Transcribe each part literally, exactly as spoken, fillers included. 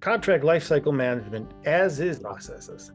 Contract Lifecycle Management as is processes.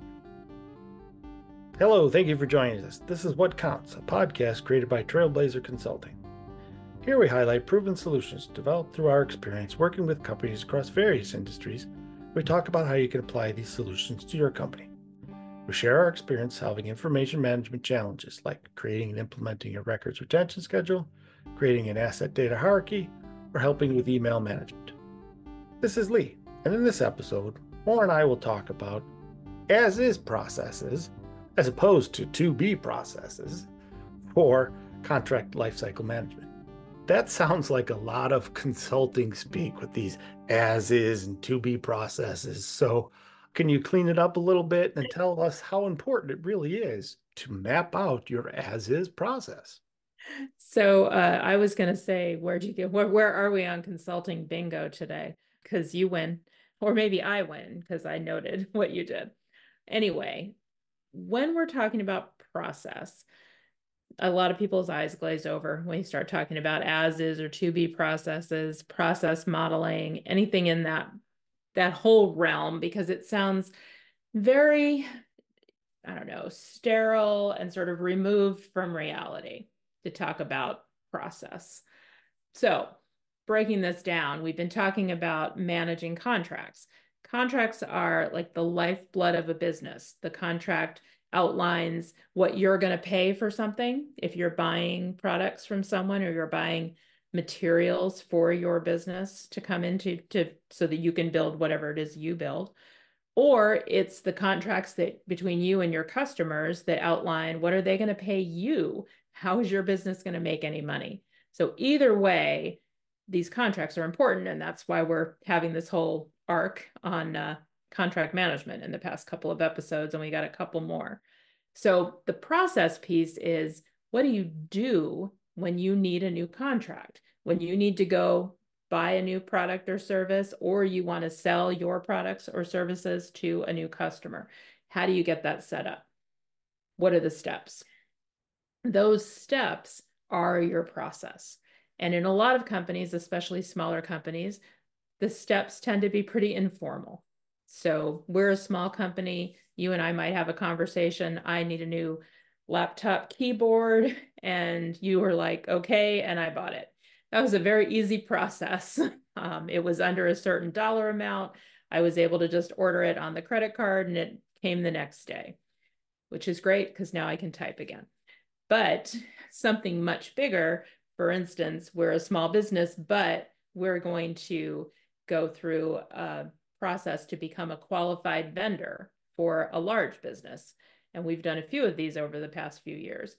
Hello, thank you for joining us. This is What Counts, a podcast created by Trailblazer Consulting. Here we highlight proven solutions developed through our experience working with companies across various industries. We talk about how you can apply these solutions to your company. We share our experience solving information management challenges like creating and implementing a records retention schedule, creating an asset data hierarchy, or helping with email management. This is Lee, and in this episode, Moore and I will talk about as-is processes as opposed to to-be processes for contract lifecycle management. That sounds like a lot of consulting speak with these as-is and to-be processes. So can you clean it up a little bit and tell us how important it really is to map out your as-is process? So uh, I was going to say, where'd you get, where, where are we on consulting bingo today? Because you win, or maybe I win because I noted what you did. Anyway, when we're talking about process, a lot of people's eyes glaze over when you start talking about as is or to be processes, process modeling, anything in that that whole realm, because it sounds very, I don't know, sterile and sort of removed from reality to talk about process. So breaking this down, we've been talking about managing contracts. Contracts are like the lifeblood of a business. The contract outlines what you're going to pay for something if you're buying products from someone or you're buying materials for your business to come into to so that you can build whatever it is you build. Or it's the contracts that between you and your customers that outline what are they going to pay you? How is your business going to make any money? So either way, these contracts are important, and that's why we're having this whole arc on uh, contract management in the past couple of episodes, and we got a couple more. So the process piece is, what do you do when you need a new contract? When you need to go buy a new product or service, or you want to sell your products or services to a new customer? How do you get that set up? What are the steps? Those steps are your process. And in a lot of companies, especially smaller companies, the steps tend to be pretty informal. So we're a small company. You and I might have a conversation. I need a new laptop keyboard. And you were like, okay, and I bought it. That was a very easy process. Um, it was under a certain dollar amount. I was able to just order it on the credit card and it came the next day, which is great because now I can type again. But something much bigger, for instance, we're a small business, but we're going to go through a process to become a qualified vendor for a large business. And we've done a few of these over the past few years.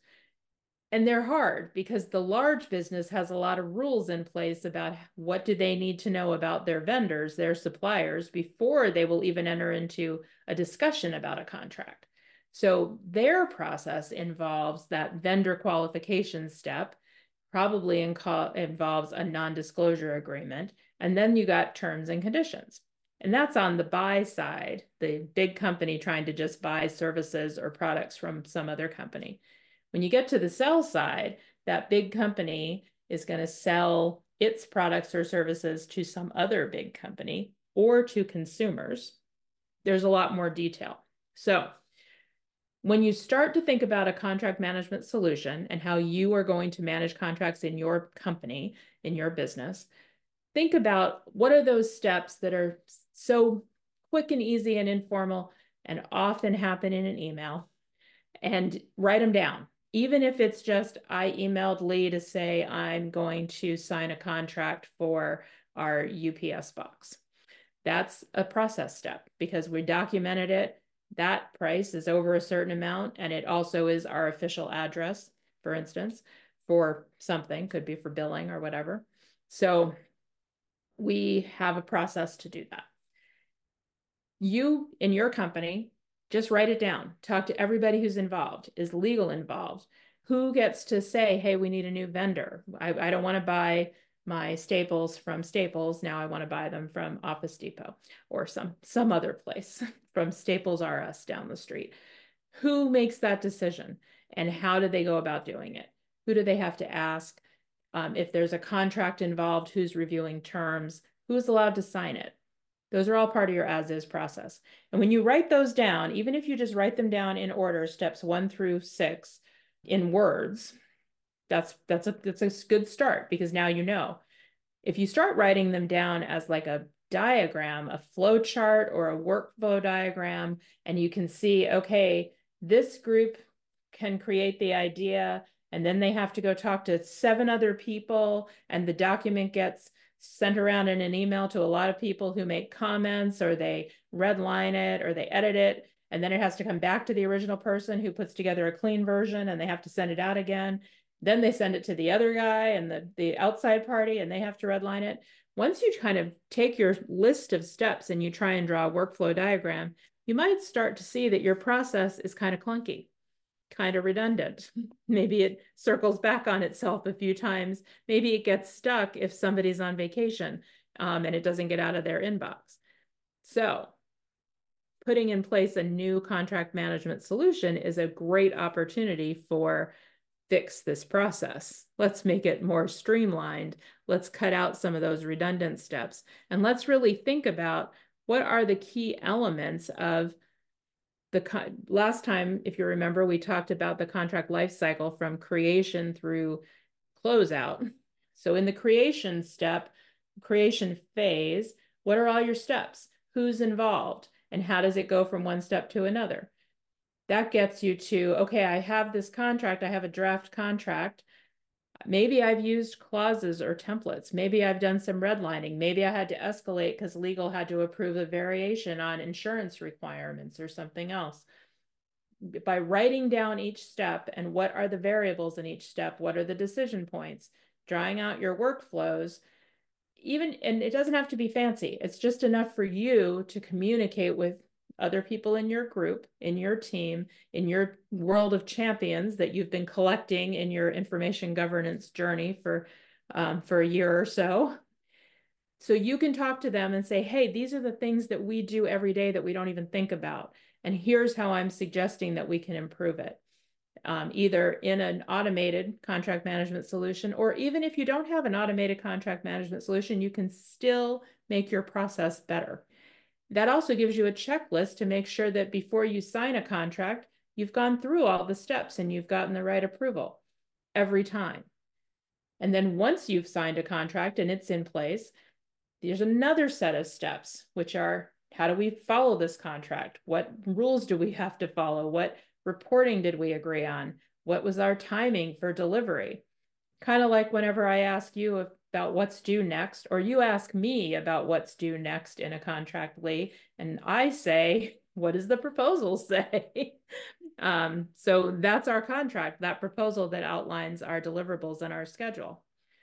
And they're hard because the large business has a lot of rules in place about what do they need to know about their vendors, their suppliers, before they will even enter into a discussion about a contract. So their process involves that vendor qualification step, probably involves a non-disclosure agreement, and then you got terms and conditions. And that's on the buy side, the big company trying to just buy services or products from some other company. When you get to the sell side, that big company is going to sell its products or services to some other big company or to consumers. There's a lot more detail. So when you start to think about a contract management solution and how you are going to manage contracts in your company, in your business, think about what are those steps that are so quick and easy and informal and often happen in an email, and write them down. Even if it's just, I emailed Lee to say I'm going to sign a contract for our U P S box. That's a process step because we documented it. That price is over a certain amount, and it also is our official address, for instance, for something, could be for billing or whatever. So we have a process to do that. You, in your company, just write it down. Talk to everybody who's involved. Is legal involved? Who gets to say, hey, we need a new vendor? I, I don't want to buy my staples from Staples. Now I want to buy them from Office Depot or some, some other place from Staples R Us down the street. Who makes that decision and how do they go about doing it? Who do they have to ask? Um, if there's a contract involved, who's reviewing terms? Who's allowed to sign it? Those are all part of your as is process. And when you write those down, even if you just write them down in order, steps one through six in words, that's that's a that's a good start, because now you know. If you start writing them down as like a diagram, a flow chart or a workflow diagram, and you can see, okay, this group can create the idea, and then they have to go talk to seven other people, and the document gets sent around in an email to a lot of people who make comments, or they redline it, or they edit it, and then it has to come back to the original person who puts together a clean version, and they have to send it out again. Then they send it to the other guy and the, the outside party, and they have to redline it. Once you kind of take your list of steps and you try and draw a workflow diagram, you might start to see that your process is kind of clunky, kind of redundant. Maybe it circles back on itself a few times. Maybe it gets stuck if somebody's on vacation um, and it doesn't get out of their inbox. So putting in place a new contract management solution is a great opportunity for fix this process. Let's make it more streamlined. Let's cut out some of those redundant steps. And let's really think about what are the key elements of the last time, if you remember, we talked about the contract life cycle from creation through closeout. So in the creation step, creation phase, what are all your steps? Who's involved? And how does it go from one step to another? That gets you to, okay, I have this contract, I have a draft contract. Maybe I've used clauses or templates. Maybe I've done some redlining. Maybe I had to escalate because legal had to approve a variation on insurance requirements or something else. By writing down each step and what are the variables in each step, what are the decision points, drawing out your workflows, even, and it doesn't have to be fancy. It's just enough for you to communicate with other people in your group, in your team, in your world of champions that you've been collecting in your information governance journey for, um, for a year or so. So you can talk to them and say, hey, these are the things that we do every day that we don't even think about. And here's how I'm suggesting that we can improve it. Um, either in an automated contract management solution, or even if you don't have an automated contract management solution, you can still make your process better. That also gives you a checklist to make sure that before you sign a contract, you've gone through all the steps and you've gotten the right approval every time. And then once you've signed a contract and it's in place, there's another set of steps, which are, how do we follow this contract? What rules do we have to follow? What reporting did we agree on? What was our timing for delivery? Kind of like whenever I ask you about what's due next, or you ask me about what's due next in a contract, Lee, and I say, what does the proposal say? um, so that's our contract, that proposal that outlines our deliverables and our schedule.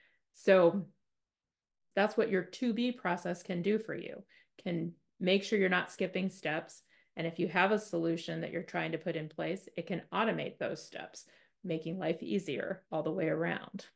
So that's what your to be process can do for you, can make sure you're not skipping steps. And if you have a solution that you're trying to put in place, it can automate those steps, making life easier all the way around.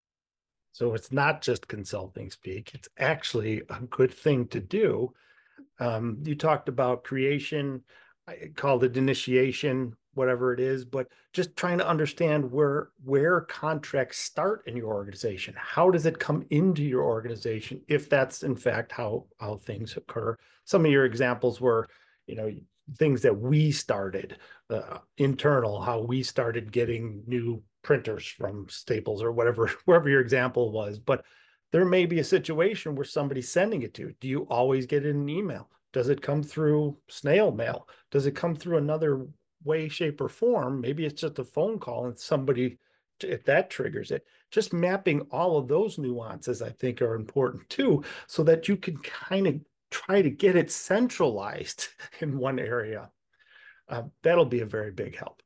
So it's not just consulting speak, it's actually a good thing to do. Um, you talked about creation, I called it initiation, whatever it is, but just trying to understand where where contracts start in your organization. How does it come into your organization, if that's in fact how how things occur? Some of your examples were, you know, things that we started, uh, internal, how we started getting new printers from Staples or whatever, wherever your example was. But there may be a situation where somebody's sending it to. Do you always get it in an email? Does it come through snail mail? Does it come through another way, shape, or form? Maybe it's just a phone call and somebody, if that triggers it. Just mapping all of those nuances, I think, are important too, so that you can kind of try to get it centralized in one area. Uh, that'll be a very big help.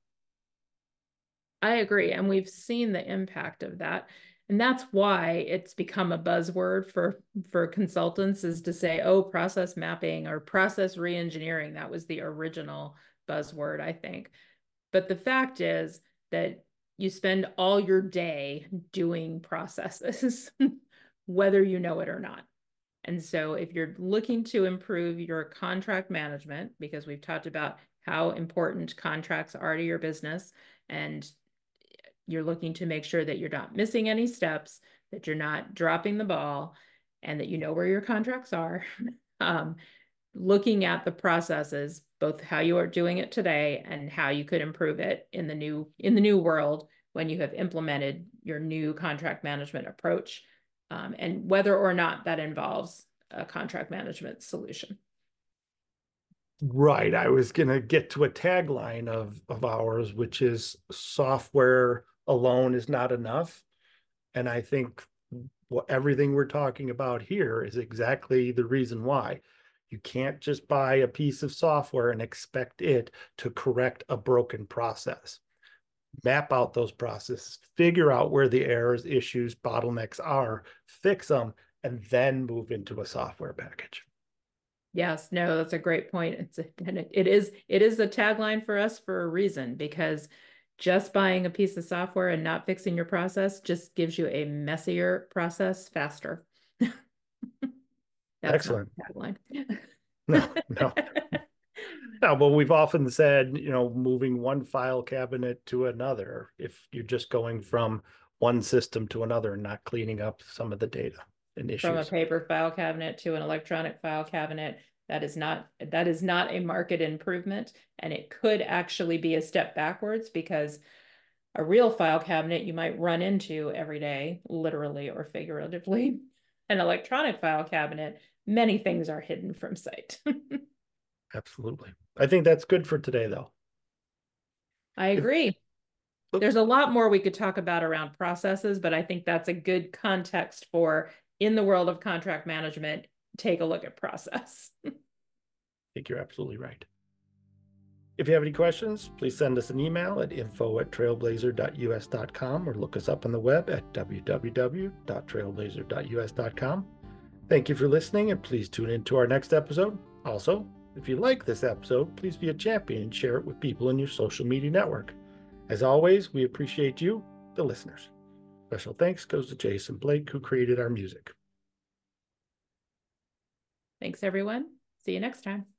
I agree. And we've seen the impact of that. And that's why it's become a buzzword for, for consultants, is to say, oh, process mapping or process reengineering. That was the original buzzword, I think. But the fact is that you spend all your day doing processes, whether you know it or not. And so if you're looking to improve your contract management, because we've talked about how important contracts are to your business, and you're looking to make sure that you're not missing any steps, that you're not dropping the ball, and that you know where your contracts are, um, looking at the processes, both how you are doing it today and how you could improve it in the new in the new world when you have implemented your new contract management approach, um, and whether or not that involves a contract management solution. Right. I was going to get to a tagline of, of ours, which is software alone is not enough. And I think what everything we're talking about here is exactly the reason why. You can't just buy a piece of software and expect it to correct a broken process. Map out those processes, figure out where the errors, issues, bottlenecks are, fix them, and then move into a software package. Yes, no, that's a great point. It's a, and it, it is it is the tagline for us for a reason, because just buying a piece of software and not fixing your process just gives you a messier process faster. That's Excellent. not the tagline. No, no. No, but we've often said, you know, moving one file cabinet to another, if you're just going from one system to another and not cleaning up some of the data and issues. From a paper file cabinet to an electronic file cabinet, that is not that is not a market improvement, and it could actually be a step backwards, because a real file cabinet you might run into every day, literally or figuratively. An electronic file cabinet, many things are hidden from sight. Absolutely. I think that's good for today, though. I agree. If, There's a lot more we could talk about around processes, but I think that's a good context for, in the world of contract management, take a look at process. I think you're absolutely right. If you have any questions, please send us an email at info at trailblazer dot U S dot com or look us up on the web at w w w dot trailblazer dot U S dot com. Thank you for listening, and please tune in to our next episode. Also, if you like this episode, please be a champion and share it with people in your social media network. As always, we appreciate you, the listeners. Special thanks goes to Jason Blake, who created our music. Thanks, everyone. See you next time.